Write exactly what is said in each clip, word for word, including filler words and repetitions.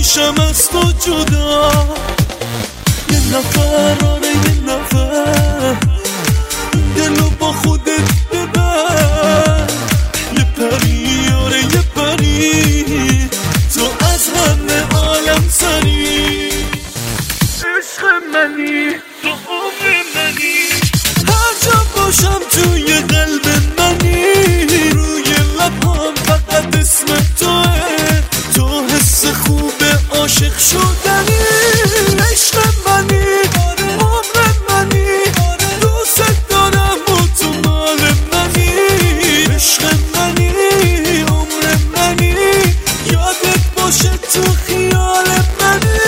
نمیشم از تو جدا. یه نفر آره یه نفر دلو با خودت ببر. یه پری آره یه پری تو از همه عالم سری. عشق منی تو عمر منی، هر جا باشم توی قلب منی. روی لبام فقط اسم توه، تو حس خوب عاشق شدنی. عشق منی عمر منی، دوست دارم و تو مال منی. عشق منی عمر منی، یادت باشه تو خیال منی.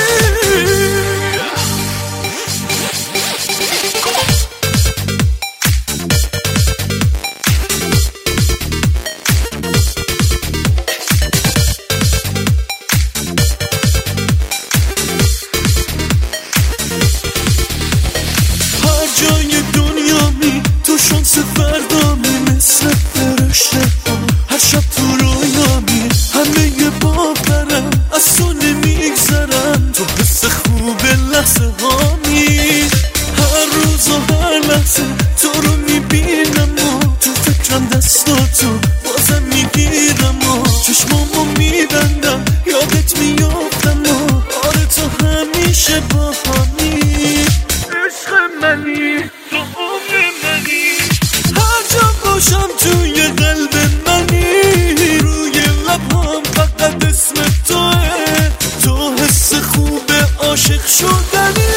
جای دنیا می تو شانس فردا می، مثل فرشته ها هر شب تو رویا می. همه یه باورم از تو نمیگذرم، تو حس خوب لحظه ها می. هر روز و هر لحظه تو رو میبینم و تو فکرم دستاتو بازم میگیرم و چشمامو میبندم یادت میافتم و آره تو همیشه با همی. عشق منی تو عمر منی، هر جا باشم توی قلب منی. روی لبام فقط اسم توه، تو حس خوب عاشق شدنی.